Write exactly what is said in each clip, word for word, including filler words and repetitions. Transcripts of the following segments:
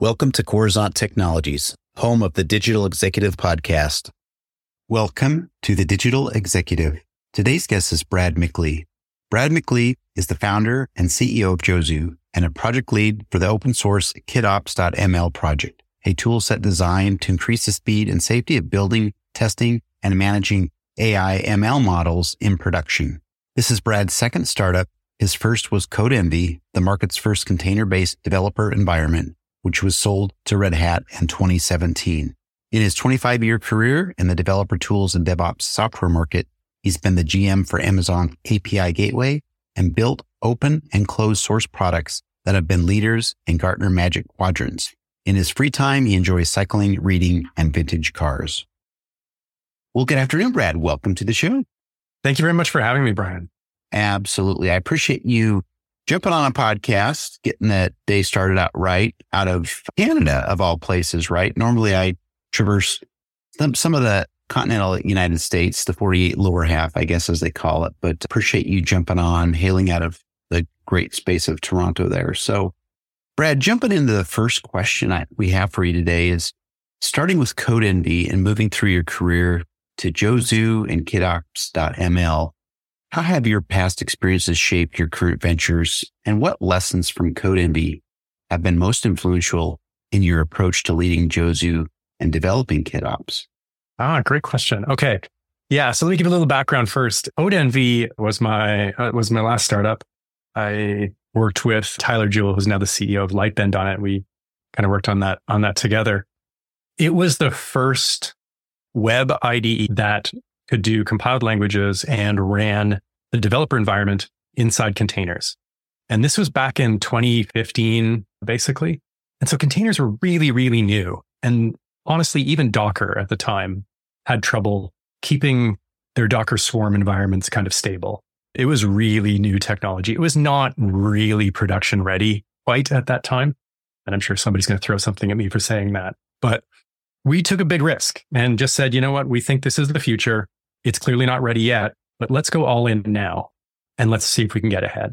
Welcome to Coruzant Technologies, home of the Digital Executive Podcast. Welcome to the Digital Executive. Today's guest is Brad McLee. Brad McLee is the founder and C E O of Jozu and a project lead for the open source KidOps dot M L project, a tool set designed to increase the speed and safety of building, testing, and managing A I M L models in production. This is Brad's second startup. His first was CodeEnvy, the market's first container-based developer environment, which was sold to Red Hat in twenty seventeen. In his twenty-five-year career in the developer tools and DevOps software market, he's been the G M for Amazon A P I Gateway and built open and closed source products that have been leaders in Gartner Magic Quadrants. In his free time, he enjoys cycling, reading, and vintage cars. Well, good afternoon, Brad. Welcome to the show. Thank you very much for having me, Brian. Absolutely. I appreciate you jumping on a podcast, getting that day started out right, out of Canada, of all places, right? Normally, I traverse some, some of the continental United States, the forty-eight lower half, I guess, as they call it. But appreciate you jumping on, hailing out of the great space of Toronto there. So, Brad, jumping into the first question I, we have for you today is starting with CodeEnvy and moving through your career to Jozu and KidOps dot M L. How have your past experiences shaped your current ventures, and what lessons from CodeEnvy have been most influential in your approach to leading Jozu and developing KidOps? Ah, great question. Okay. Yeah. So let me give a little background first. CodeEnvy was my, uh, was my last startup. I worked with Tyler Jewell, who's now the C E O of Lightbend on it. We kind of worked on that, on that together. It was the first web I D E that could do compiled languages and ran the developer environment inside containers. And this was back in twenty fifteen, basically. And so containers were really, really new. And honestly, even Docker at the time had trouble keeping their Docker Swarm environments kind of stable. It was really new technology. It was not really production ready quite at that time. And I'm sure somebody's going to throw something at me for saying that. But we took a big risk and just said, you know what? We think this is the future. It's clearly not ready yet, but let's go all in now and let's see if we can get ahead.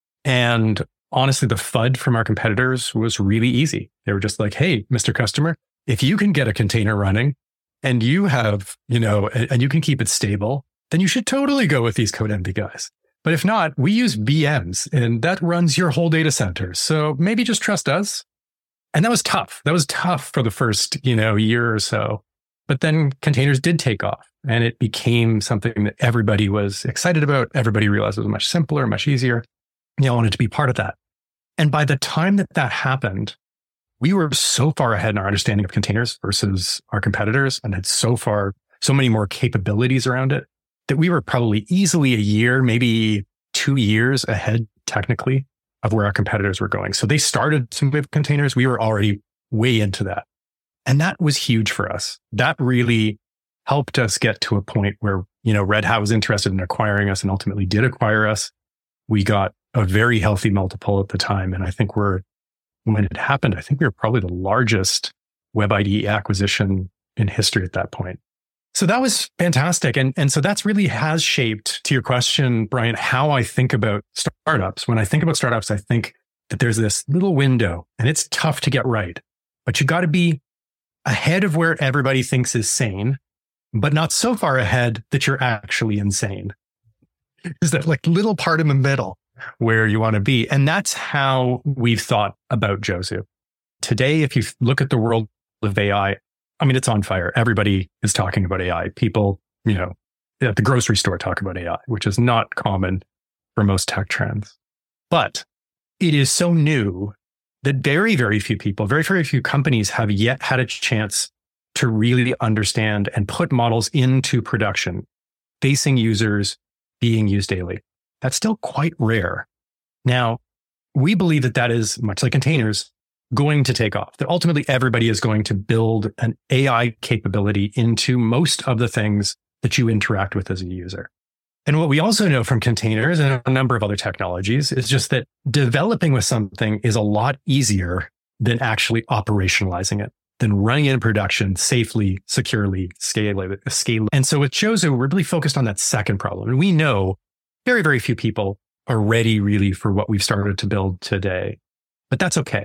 And honestly, the F U D from our competitors was really easy. They were just like, hey, Mister Customer, if you can get a container running and you have, you know, and you can keep it stable, then you should totally go with these CodeEnvy guys. But if not, we use V Ms and that runs your whole data center. So maybe just trust us. And that was tough. That was tough for the first, you know, year or so. But then containers did take off and it became something that everybody was excited about. Everybody realized it was much simpler, much easier. You know, wanted to be part of that. And by the time that that happened, we were so far ahead in our understanding of containers versus our competitors and had so far, so many more capabilities around it that we were probably easily a year, maybe two years ahead technically of where our competitors were going. So they started some with containers. We were already way into that. And that was huge for us. That really helped us get to a point where, you know, Red Hat was interested in acquiring us and ultimately did acquire us. We got a very healthy multiple at the time. And I think we're, when it happened, I think we were probably the largest web I D E acquisition in history at that point. So that was fantastic. And, and so that's really has shaped, to your question, Brian, how I think about startups. When I think about startups, I think that there's this little window and it's tough to get right, but you got to be ahead of where everybody thinks is sane, but not so far ahead that you're actually insane. Is that like little part in the middle where you want to be? And that's how we've thought about Jozu. Today, if you look at the world of A I, I mean, it's on fire. Everybody is talking about A I. People, you know, at the grocery store talk about A I, which is not common for most tech trends. But it is so new that very, very few people, very, very few companies have yet had a chance to really understand and put models into production, facing users, being used daily. That's still quite rare. Now, we believe that that is, much like containers, going to take off, that ultimately everybody is going to build an A I capability into most of the things that you interact with as a user. And what we also know from containers and a number of other technologies is just that developing with something is a lot easier than actually operationalizing it, than running it in production safely, securely, scalable. Scale. And so with Jozu, we're really focused on that second problem. And we know very, very few people are ready really for what we've started to build today. But that's okay.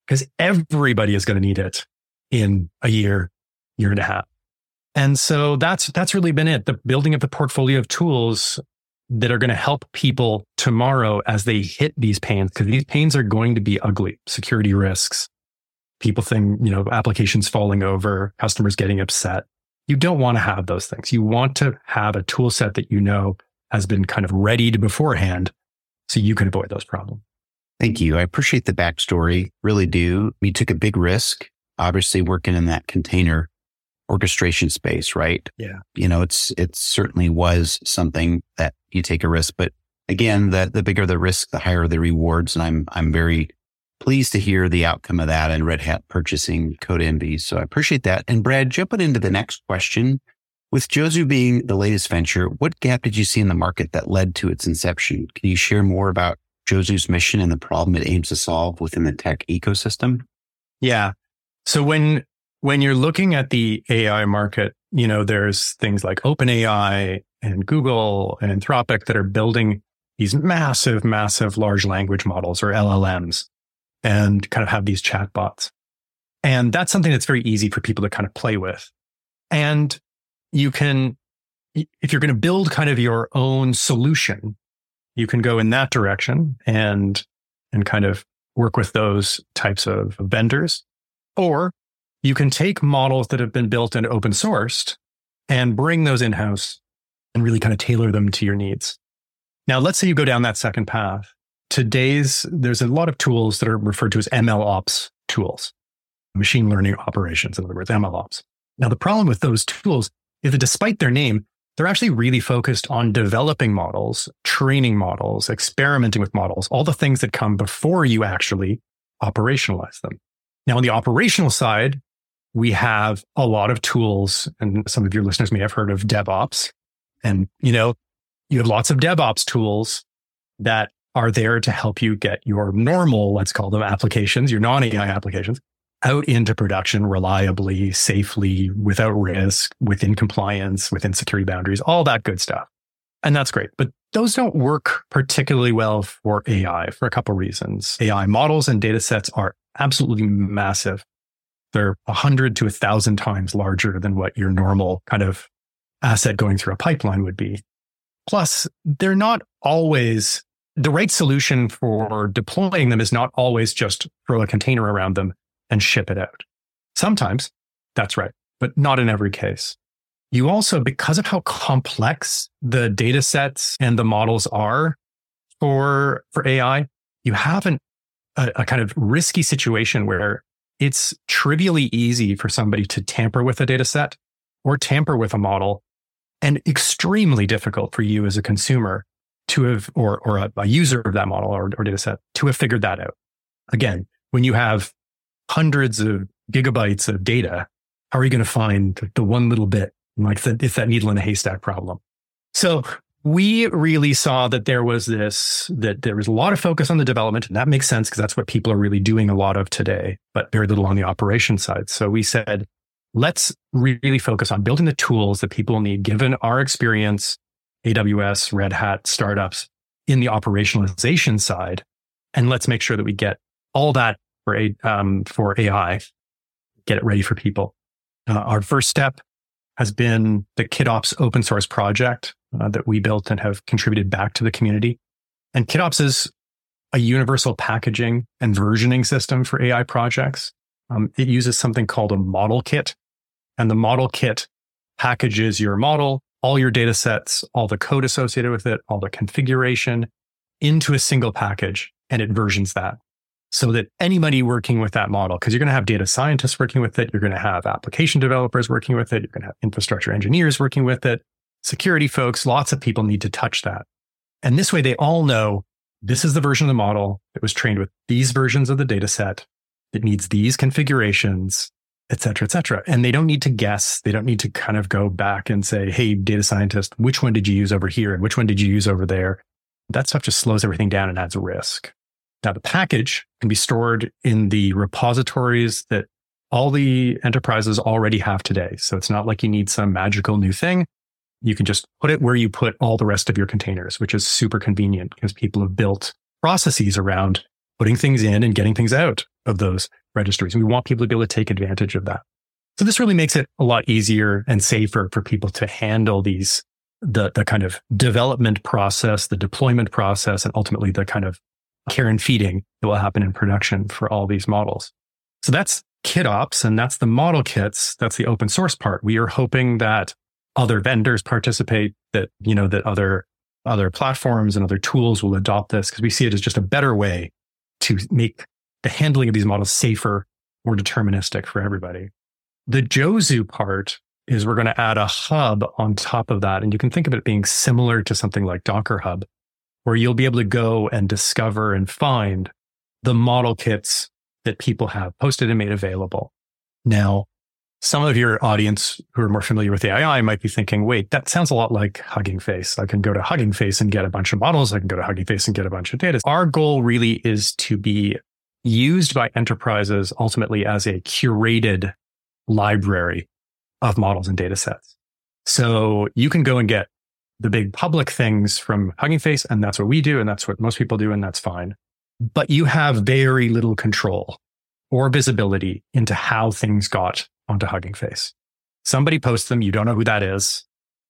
because everybody is going to need it in a year, year and a half. And so that's that's really been it. The building of the portfolio of tools that are going to help people tomorrow as they hit these pains, because these pains are going to be ugly. Security risks, people think, you know, applications falling over, customers getting upset. You don't want to have those things. You want to have a tool set that you know has been kind of readied beforehand so you can avoid those problems. Thank you. I appreciate the backstory. Really do. You took a big risk, obviously working in that container orchestration space, right? Yeah. You know, it's, it certainly was something that you take a risk, but again, the, the bigger the risk, the higher the rewards. And I'm, I'm very pleased to hear the outcome of that and Red Hat purchasing CodeMV. So I appreciate that. And Brad, jumping into the next question, with Jozu being the latest venture, what gap did you see in the market that led to its inception? Can you share more about Jozu's mission and the problem it aims to solve within the tech ecosystem? Yeah. So when, when you're looking at the A I market, you know, there's things like OpenAI and Google and Anthropic that are building these massive, massive large language models or L L Ms and kind of have these chatbots. And that's something that's very easy for people to kind of play with. And you can, if you're going to build kind of your own solution, you can go in that direction and, and kind of work with those types of vendors. Or you can take models that have been built and open sourced and bring those in-house and really kind of tailor them to your needs. Now, let's say you go down that second path. Today's, there's a lot of tools that are referred to as M L ops tools, machine learning operations, in other words, M L ops. Now, the problem with those tools is that despite their name, they're actually really focused on developing models, training models, experimenting with models, all the things that come before you actually operationalize them. Now, on the operational side, we have a lot of tools, and some of your listeners may have heard of DevOps. And, you know, you have lots of DevOps tools that are there to help you get your normal, let's call them applications, your non-A I applications, out into production reliably, safely, without risk, within compliance, within security boundaries, all that good stuff. And that's great. But those don't work particularly well for A I for a couple of reasons. A I models and data sets are absolutely massive. They're a hundred to a thousand times larger than what your normal kind of asset going through a pipeline would be. Plus, they're not always, the right solution for deploying them is not always just throw a container around them and ship it out. Sometimes that's right, but not in every case. You also, because of how complex the data sets and the models are for, for A I, you have an, a, a kind of risky situation where it's trivially easy for somebody to tamper with a data set or tamper with a model, and extremely difficult for you as a consumer to have, or, or a, a user of that model or, or data set to have figured that out. Again, when you have hundreds of gigabytes of data, how are you going to find the one little bit? Like the, it's that needle in a haystack problem. So we really saw that there was this, that there was a lot of focus on the development, and that makes sense because that's what people are really doing a lot of today, but very little on the operation side. So we said, let's really focus on building the tools that people need, given our experience, A W S, Red Hat, startups in the operationalization side. And let's make sure that we get all that for, a, um, for A I, get it ready for people. Uh, our first step has been the KitOps open source project uh, that we built and have contributed back to the community. And KitOps is a universal packaging and versioning system for A I projects. Um, it uses something called a model kit. And the model kit packages your model, all your data sets, all the code associated with it, all the configuration into a single package, and it versions that so that anybody working with that model, because you're going to have data scientists working with it, you're going to have application developers working with it, you're going to have infrastructure engineers working with it, security folks, lots of people need to touch that. And this way they all know this is the version of the model that was trained with these versions of the data set. It needs these configurations, et cetera, et cetera. And they don't need to guess. They don't need to kind of go back and say, hey, data scientist, which one did you use over here? And which one did you use over there? That stuff just slows everything down and adds risk. Now, the package can be stored in the repositories that all the enterprises already have today. So it's not like you need some magical new thing. You can just put it where you put all the rest of your containers, which is super convenient because people have built processes around putting things in and getting things out of those registries. We want people to be able to take advantage of that. So this really makes it a lot easier and safer for people to handle these, the, the kind of development process, the deployment process, and ultimately the kind of care and feeding that will happen in production for all these models. So that's KitOps, and that's the model kits. That's the open source part. We are hoping that other vendors participate, that, you know, that other, other platforms and other tools will adopt this, because we see it as just a better way to make the handling of these models safer, more deterministic for everybody. The Jozu part is we're going to add a hub on top of that. And you can think of it being similar to something like Docker Hub, where you'll be able to go and discover and find the model kits that people have posted and made available. Now, some of your audience who are more familiar with A I might be thinking, wait, that sounds a lot like Hugging Face. I can go to Hugging Face and get a bunch of models. I can go to Hugging Face and get a bunch of data. Our goal really is to be used by enterprises ultimately as a curated library of models and data sets. So you can go and get the big public things from Hugging Face, and that's what we do, and that's what most people do, and that's fine. But you have very little control or visibility into how things got onto Hugging Face. Somebody posts them, you don't know who that is,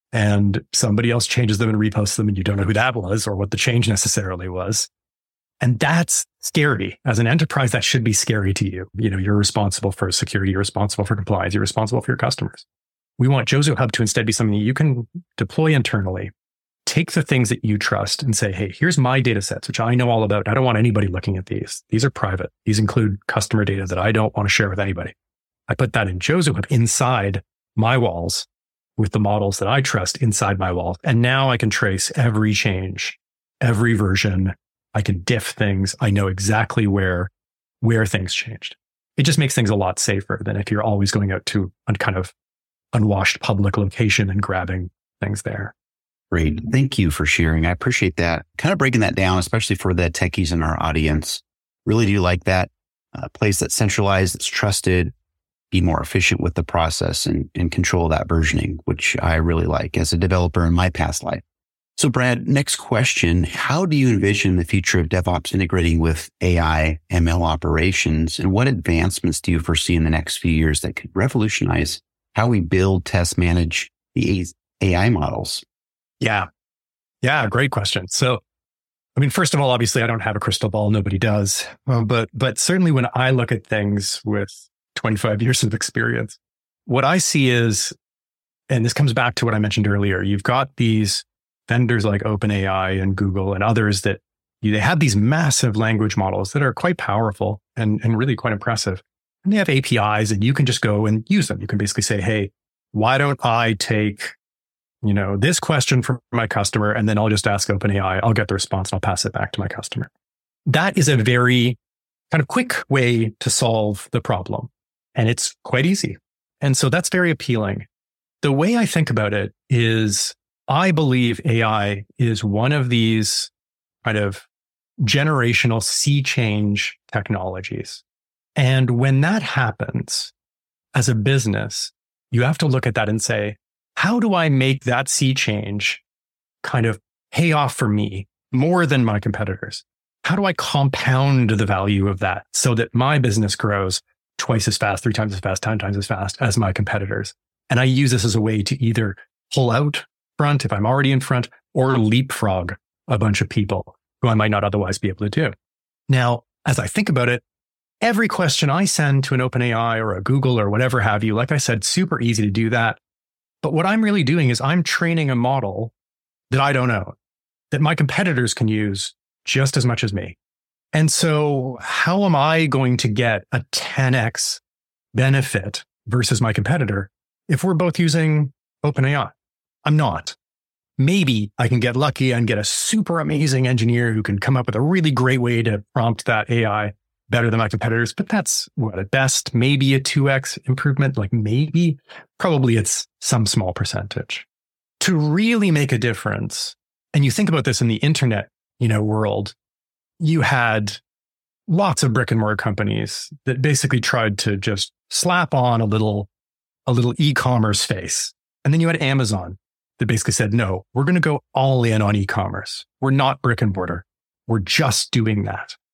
and somebody else changes them and reposts them, and you don't know who that was or what the change necessarily was. And that's scary. As an enterprise, that should be scary to you. You know, you're responsible for security, you're responsible for compliance, you're responsible for your customers. We want Jozu Hub to instead be something that you can deploy internally. Take the things that you trust and say, hey, here's my data sets, which I know all about. I don't want anybody looking at these. These are private. These include customer data that I don't want to share with anybody. I put that in Jozu Hub inside my walls with the models that I trust inside my walls. And now I can trace every change, every version. I can diff things. I know exactly where, where things changed. It just makes things a lot safer than if you're always going out to a kind of unwashed public location and grabbing things there. Great. Thank you for sharing. I appreciate that. Kind of breaking that down, especially for the techies in our audience. Really do like that. A place that's centralized, that's trusted, be more efficient with the process and, and control that versioning, which I really like as a developer in my past life. So Brad, next question. How do you envision the future of DevOps integrating with A I, M L operations? And what advancements do you foresee in the next few years that could revolutionize how we build, test, manage the A I models? Yeah. Yeah. Great question. So, I mean, first of all, obviously I don't have a crystal ball. Nobody does. Well, but, but certainly when I look at things with twenty-five years of experience, what I see is, and this comes back to what I mentioned earlier, you've got these vendors like OpenAI and Google and others that you, they have these massive language models that are quite powerful and, and really quite impressive. And they have A P Is and you can just go and use them. You can basically say, hey, why don't I take, you know, this question from my customer and then I'll just ask OpenAI, I'll get the response and I'll pass it back to my customer. That is a very kind of quick way to solve the problem. And it's quite easy. And so that's very appealing. The way I think about it is I believe A I is one of these kind of generational sea change technologies. And when that happens as a business, you have to look at that and say, how do I make that sea change kind of pay off for me more than my competitors? How do I compound the value of that so that my business grows twice as fast, three times as fast, ten times as fast as my competitors? And I use this as a way to either pull out front if I'm already in front or leapfrog a bunch of people who I might not otherwise be able to do. Now, as I think about it, every question I send to an OpenAI or a Google or whatever have you, like I said, super easy to do that. But what I'm really doing is I'm training a model that I don't own, that my competitors can use just as much as me. And so how am I going to get a ten x benefit versus my competitor if we're both using OpenAI? I'm not. Maybe I can get lucky and get a super amazing engineer who can come up with a really great way to prompt that A I better than my competitors, but that's what at best, maybe a two x improvement, like maybe, probably it's some small percentage. To really make a difference, and you think about this in the internet, you know, world, you had lots of brick and mortar companies that basically tried to just slap on a little, a little e-commerce face. And then you had Amazon that basically said, no, we're going to go all in on e-commerce. We're not brick and mortar. We're just doing that.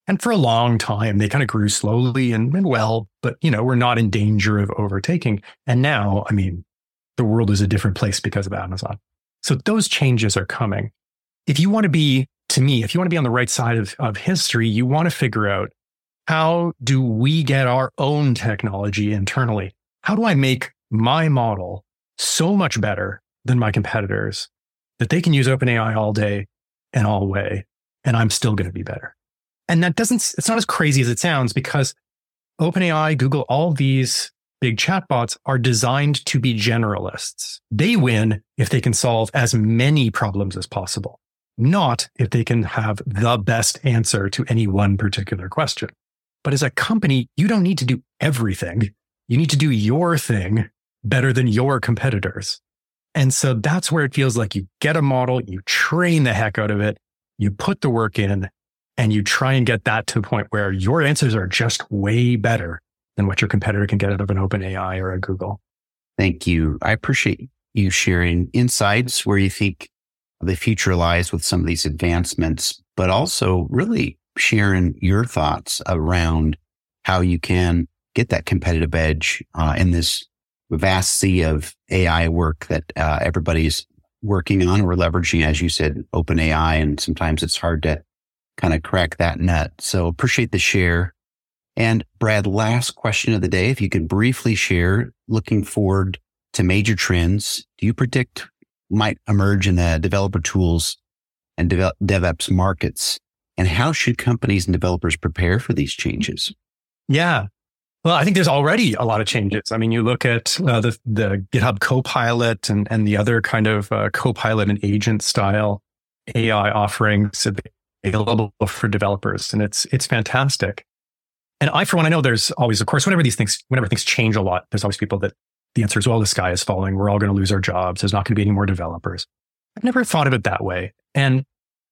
And for a long time, they kind of grew slowly and, and well, but, you know, we're not in danger of overtaking. And now, I mean, the world is a different place because of Amazon. So those changes are coming. If you want to be, to me, if you want to be on the right side of, of history, you want to figure out, how do we get our own technology internally? How do I make my model so much better than my competitors that they can use OpenAI all day and all way, and I'm still going to be better? And that doesn't, it's not as crazy as it sounds, because OpenAI, Google, all these big chatbots are designed to be generalists. They win if they can solve as many problems as possible, not if they can have the best answer to any one particular question. But as a company, you don't need to do everything. You need to do your thing better than your competitors. And so that's where it feels like you get a model, you train the heck out of it, you put the work in, and you try and get that to a point where your answers are just way better than what your competitor can get out of an OpenAI or a Google. Thank you. I appreciate you sharing insights where you think the future lies with some of these advancements, but also really sharing your thoughts around how you can get that competitive edge uh, in this vast sea of A I work that uh, everybody's working on or leveraging, as you said, OpenAI, and sometimes it's hard to kind of crack that nut. So appreciate the share. And Brad, last question of the day, if you could briefly share, looking forward to major trends, do you predict might emerge in the developer tools and dev- DevOps markets? And how should companies and developers prepare for these changes? Yeah. Well, I think there's already a lot of changes. I mean, you look at uh, the, the GitHub Copilot and, and the other kind of uh, Copilot and agent style A I offerings available for developers. And it's it's fantastic. And I, for one, I know there's always, of course, whenever these things, whenever things change a lot, there's always people that the answer is, well, the sky is falling. We're all going to lose our jobs. There's not going to be any more developers. I've never thought of it that way. And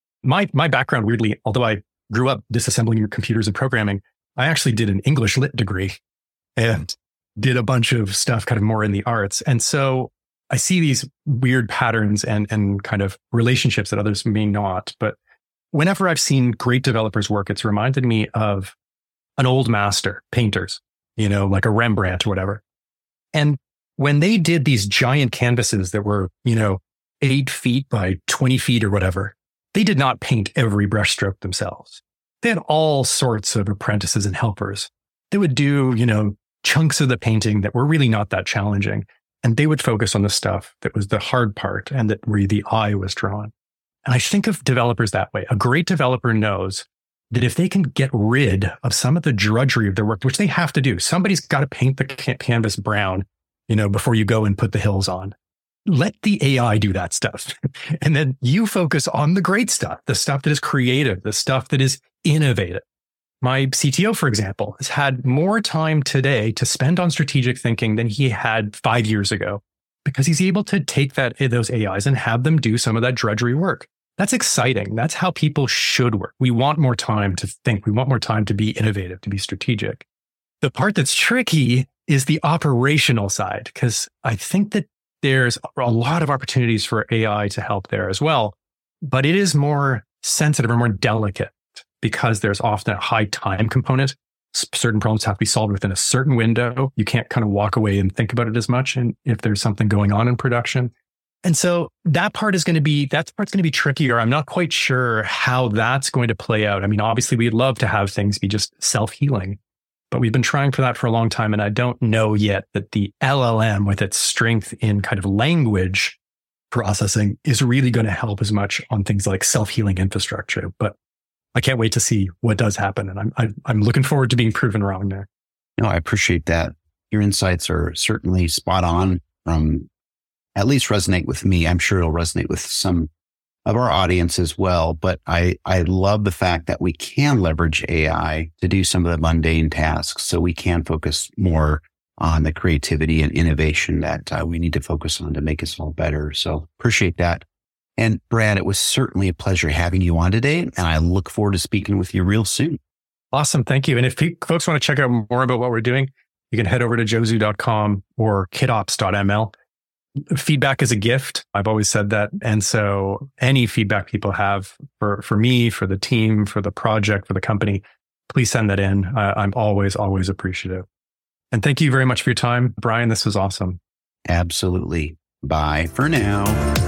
my my background, weirdly, although I grew up disassembling computers and programming, I actually did an English lit degree and did a bunch of stuff kind of more in the arts. And so I see these weird patterns and and kind of relationships that others may not. But whenever I've seen great developers work, it's reminded me of an old master, painters, you know, like a Rembrandt or whatever. And when they did these giant canvases that were, you know, eight feet by twenty feet or whatever, they did not paint every brushstroke themselves. They had all sorts of apprentices and helpers. They would do, you know, chunks of the painting that were really not that challenging. And they would focus on the stuff that was the hard part and that where the eye was drawn. And I think of developers that way. A great developer knows that if they can get rid of some of the drudgery of their work, which they have to do, somebody's got to paint the ca- canvas brown, you know, before you go and put the hills on. Let the A I do that stuff. And then you focus on the great stuff, the stuff that is creative, the stuff that is innovative. My C T O, for example, has had more time today to spend on strategic thinking than he had five years ago, because he's able to take that those A Is and have them do some of that drudgery work. That's exciting. That's how people should work. We want more time to think. We want more time to be innovative, to be strategic. The part that's tricky is the operational side, because I think that there's a lot of opportunities for A I to help there as well, but it is more sensitive or more delicate because there's often a high time component. Certain problems have to be solved within a certain window. You can't kind of walk away and think about it as much and if there's something going on in production. And so that part is going to be, that part's going to be trickier. I'm not quite sure how that's going to play out. I mean, obviously we'd love to have things be just self-healing, but we've been trying for that for a long time. And I don't know yet that the L L M with its strength in kind of language processing is really going to help as much on things like self-healing infrastructure. But I can't wait to see what does happen. And I'm, I, I'm looking forward to being proven wrong there. No, I appreciate that. Your insights are certainly spot on, from at least resonate with me. I'm sure it'll resonate with some of our audience as well. But I, I love the fact that we can leverage A I to do some of the mundane tasks, so we can focus more on the creativity and innovation that uh, we need to focus on to make us all better. So appreciate that. And Brad, it was certainly a pleasure having you on today, and I look forward to speaking with you real soon. Awesome. Thank you. And if folks want to check out more about what we're doing, you can head over to jozu dot com or kitops dot m l. Feedback is a gift. I've always said that. And so any feedback people have for, for me, for the team, for the project, for the company, please send that in. Uh, I'm always, always appreciative. And thank you very much for your time, Brian. This was awesome. Absolutely. Bye for now.